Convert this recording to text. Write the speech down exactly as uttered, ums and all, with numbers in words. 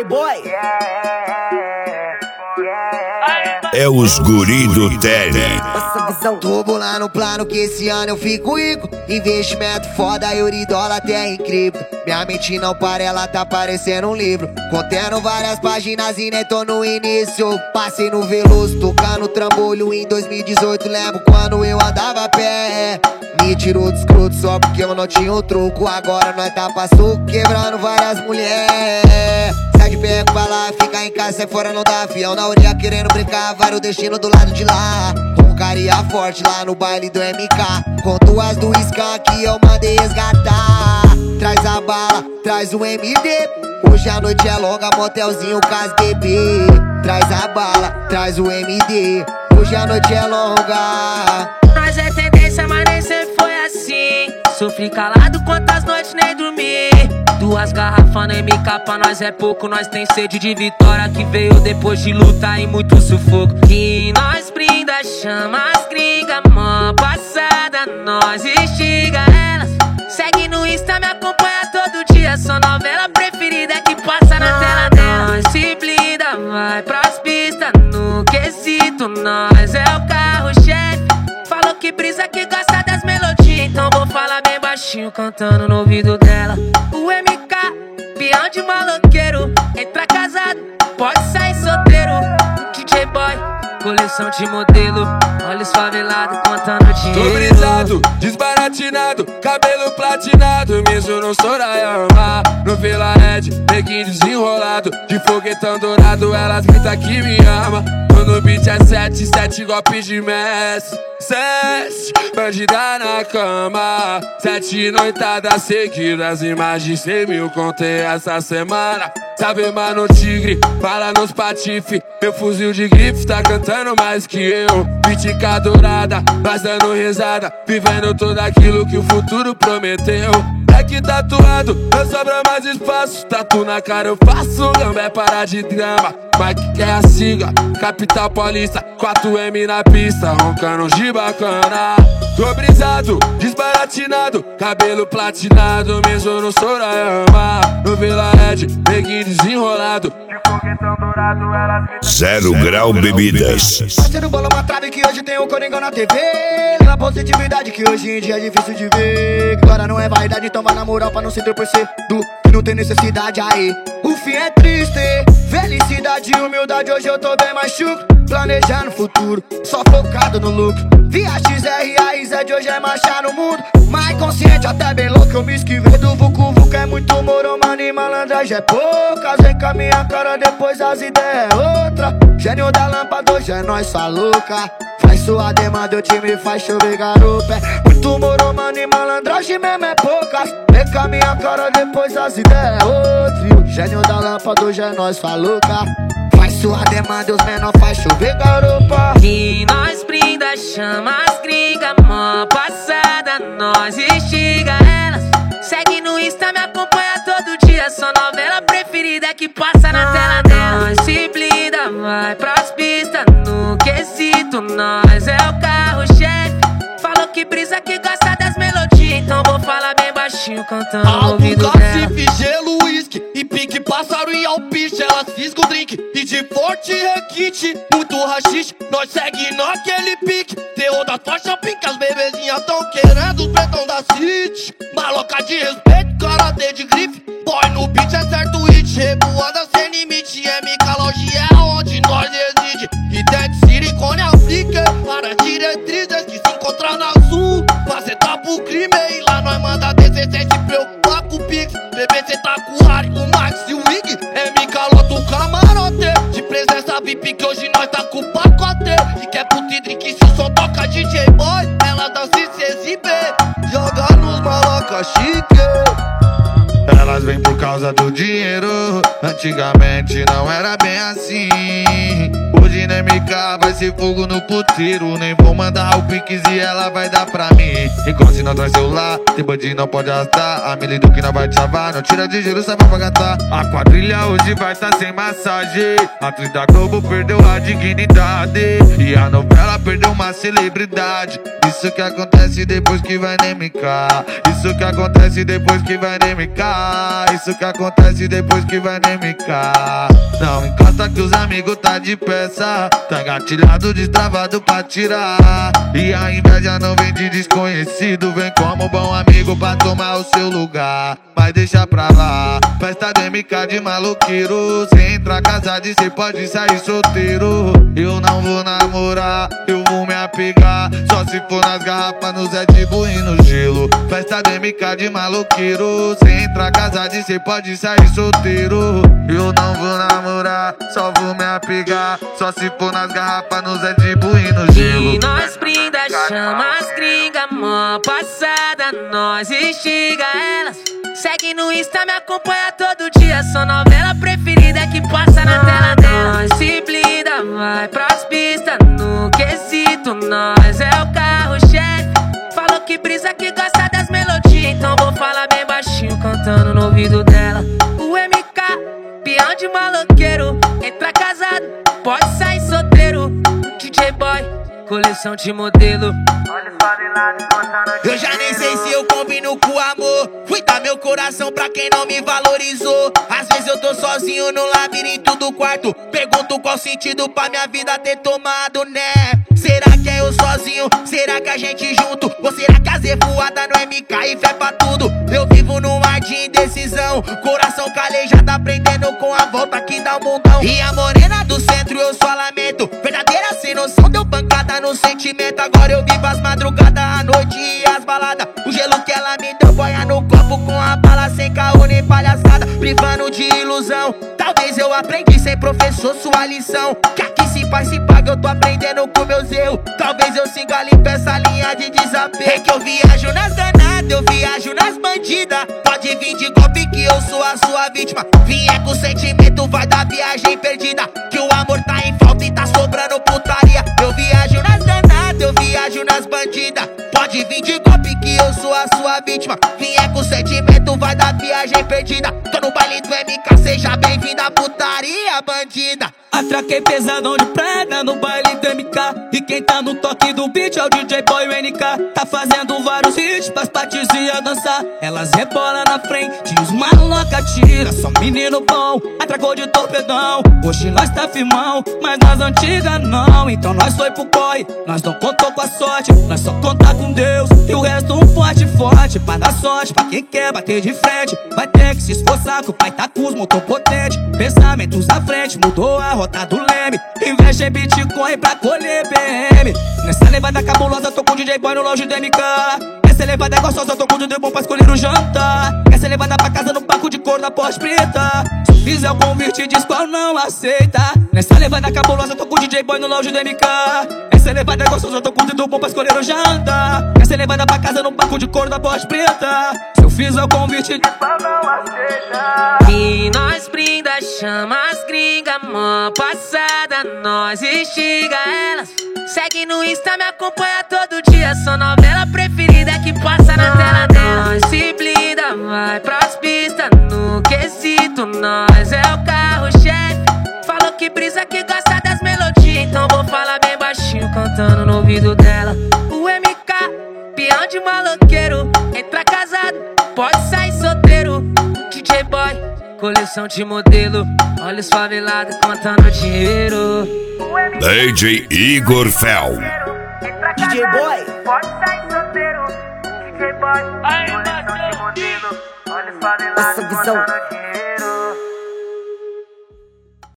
Playboy. É os guri do Tele. Tô bolando plano que esse ano eu fico rico. Investimento foda, euro e dólar até em cripto. Minha mente não para, ela tá parecendo um livro, contendo várias páginas e nem tô no início. Passei no Veloso, tocando trambolho em dois mil e dezoito. Lembro quando eu andava a pé, me tirou do escroto só porque eu não tinha o troco. Agora nós tá passou quebrando várias mulheres. Sai de pé pra lá, fica em casa, sai fora, não dá avião na orelha querendo brincar. Vai o destino do lado de lá. Roncaria forte lá no baile do M K, com duas do Scan que eu mandei resgatar. Traz a bala, traz o M D. Hoje a noite é longa, motelzinho cas bebê. Traz a bala, traz o M D. Hoje a noite é longa. Nós é tendência, mas nem sempre foi assim. Sofri calado quantas noites nem dormi. Duas garrafas no M K pra nós é pouco. Nós tem sede de vitória que veio depois de luta e muito sufoco. E nós brinda, chama as gringas, mó passada, nós instiga elas. Segue no Insta, me acompanha todo dia. Sua novela preferida que passa na tela dela. Nós se blinda, vai pras pistas no quesito. Nós é o carro-chefe. Falou que brisa que gosta das melodias, então vou falar bem baixinho cantando no ouvido dela. O M K, peão de maloqueiro. Entra casado, pode sair solteiro. D J Boy, coleção de modelo. Olha os favelados contando dinheiro. Tô brisado, desbaratinado, cabelo platinado. Mesmo não sou Rayama. No Vila Red, neguinho desenrolado. De foguetão dourado, elas gritam que me ama. Tô no beat é sete, sete golpes de mestre. Sete, bandida na cama. Sete noitadas seguidas e mais de cem mil contei essa semana. Sabe, mano, tigre, fala nos patife. Meu fuzil de grife tá cantando mais que eu. Pitica dourada, nós dando risada, vivendo tudo aquilo que o futuro prometeu. Black tatuado, não sobra mais espaço. Tatu na cara eu faço, gambé para de drama. Mike quer a siga, capital paulista, quatro M na pista, roncando de bacana. Tô brisado, desbaratinado, cabelo platinado. Mesmo no Sorayama, no Vila Red, neguinho desenrolado. De foguetão dourado, elas gritam. Zero Grau Bebidas. Parceiro bola uma trave que hoje tem o Coringão na T V. Na positividade que hoje em dia é difícil de ver. Glória não é vaidade, então vai na moral pra não se torcer do que não tem necessidade aí. O fim é triste, felicidade e humildade. Hoje eu tô bem mais chucro, planejando o futuro, só focado no lucro. Via X R A I Z hoje é marchar no mundo. Mais consciente, até bem louco, eu me esquivei do vucu vucu. É muito moro, mano, e malandragem é poucas. Vem com a minha cara, depois as ideias é outra. Gênio da lâmpada, hoje é nós, sua louca. Faz sua demanda, o time faz chover garupa. É muito moro, mano, e malandragem mesmo é poucas. Vem com a minha cara, depois as ideias é outra. E o gênio da lâmpada, hoje é nós, sua louca. Faz sua demanda, os menor faz chover garupa. E nós brinda, chama as gringas, mó passada, nós instiga elas. Segue no Insta, me acompanha todo dia. Sua novela preferida que passa na tela dela. Nós se blinda, vai pras pistas no quesito. Nós é o carro-chefe. Falou que brisa que gosta das melodias, então vou falar bem baixinho cantando no ouvido dela. Cacife, gelo, uísque e pique, pássaro e alpiche. Elas fisgam o drink e de forte requinte. Muito rachixe, nós segue naquele pique. Teor da faixa pink, as bebezinhas tão querendo os pretão da city. Maloca de respeito, karatê de grife. Boy no beat é certo hit, revoada sem limite. M K Lounge é onde nós reside. E Dead City, Cone Africa, para diretrizes que se encontram na sul. Fazer tá pro crime e lá nós manda descer sem se preocupar com o Pix. Bebê cê tá com o Harry, o Max e o Wig. M K lota o camarote de presença V I P que hoje nós tá com o pacote. E quer puta e drink se o som toca D J Boy. Ela dança e se exibe, joga nos maloca chique. Elas vêm por causa do dinheiro. Antigamente não era bem assim. Hoje imagina M K, vai ser fogo no puteiro. Nem vou mandar o Pix e ela vai dar pra mim. Enquanto se não traz celular, tem bandido não pode arrastar. A milha do que não vai te chavar, não tira de giro, só vai pra gastar. A quadrilha hoje vai tá sem massagem. A atriz da Globo perdeu a dignidade e a novela perdeu uma celebridade. Isso que acontece depois que vai no M K. Isso que acontece depois que vai no M K. Isso que acontece depois que vai no M K. Não encosta que os amigos tá de peça. Tá engatilhado, destravado pra tirar. E a inveja não vem de desconhecido. Vem como bom amigo pra tomar o seu lugar. Mas deixa pra lá, festa do M K de maloqueiro. Cê entra casado e cê pode sair solteiro. Eu não vou namorar, eu vou me apegar. Só se for nas garrafas, no Zé de Bull e no gelo. Festa do M K de maloqueiro. Cê entra casado e cê pode sair solteiro. Eu não vou namorar, só vou me apegar. Só se for nas garrafas, no Zé de Bull e no gelo. E nós brinda, chama as gringa, mó passada, nós instiga elas. Segue no Insta, me acompanha todo dia. Sua novela preferida que passa na tela dela. Nós se blinda, vai pras pistas. No quesito, nós é o carro-chefe. Falou que brisa, que gosta das melodias. Então vou falar bem baixinho, cantando no ouvido dela. O M K, peão de maloqueiro. Entra casado, pode sair solteiro. D J Boy, coleção de modelo. Eu já nem sei se eu combino com amor. Fui dar meu coração pra quem não me valorizou. Às vezes eu tô sozinho no labirinto do quarto. Pergunto qual sentido pra minha vida ter tomado, né? Será que é eu sozinho? Será que a gente junto? Ou será que a Z voada no M K e fé pra tudo? Eu vivo num mar de indecisão. Coração calejado aprendendo com a volta que dá o mundão. E a morena do centro eu só lamento. Verdadeira sem noção, deu pancada no sentimento. Agora eu vivo as madrugadas, a noite e as baladas. O gelo que ela me deu boia no copo com a bala. Sem caô nem palhaçada, privando de ilusão. Talvez eu aprendi sem professor sua lição. Que aqui se faz, se paga, eu tô aprendendo com meus erros. Talvez eu siga ali pra essa linha de desapego. É que eu viajo nas danadas, eu viajo nas bandidas. Pode vir de golpe que eu sou a sua vítima. Vier com sentimento, vai dar viagem perdida. Que o amor tá em falta e tá sobrando putaria. Eu viajo nas danadas, eu viajo nas bandidas. Pode vir de golpe que eu sou a sua vítima. Vier com sentimento, vai dar viagem perdida. Tô no baile do M K, seja bem-vinda, putaria bandida. Atraquei pesadão de prega no baile do M K. E quem tá no toque do beat é o D J Boy, o N K. Tá fazendo vários hits pras patizinhas dançar. Elas rebolam na frente, os maloca tira. Só menino bom, atracou de torpedão. Hoje nós tá firmão, mas nas antigas não. Então nós foi pro corre, nós não contou com a sorte. Nós só contar com Deus e o resto um forte forte. Pra dar sorte, pra quem quer bater de frente. Vai ter que se esforçar que o pai tá com os motor potente. Pensamentos à frente, mudou a rota do leme. Investe em Bitcoin pra colher B M. Nessa levada cabulosa tô com o D J Boy no lounge do M K. Essa levada é gostosa, tô com o D J bom pra escolher o jantar. Essa levada pra casa no banco de cor da Porsche preta. Se fizer o convite diz qual não aceita. Nessa levada cabulosa tô com o D J Boy no lounge do M K. Essa levada é gostosa, tô com o D J bom pra escolher o jantar. Essa levada pra casa no banco de cor da Porsche preta. Se eu fizer o convite diz qual não aceita. E nós brinda, chama as gringa, mó passada, nós instiga elas. Segue no Insta, me acompanha todo dia. Sua novela preferida que passa na tela dela. Nós se blinda, vai pras pistas. No quesito, nós é o carro-chefe. Falou que brisa, que gosta das melodias. Então vou falar bem baixinho, cantando no ouvido dela. O M K, peão de maloqueiro. Entra casado, pode sair solteiro. D J Boy, coleção de modelo. Olha os favelados contando dinheiro. D J Igor Fel. D J Boy, pode sair solteiro. D J Boy, coleção de modelo. Olha os favelados contando dinheiro.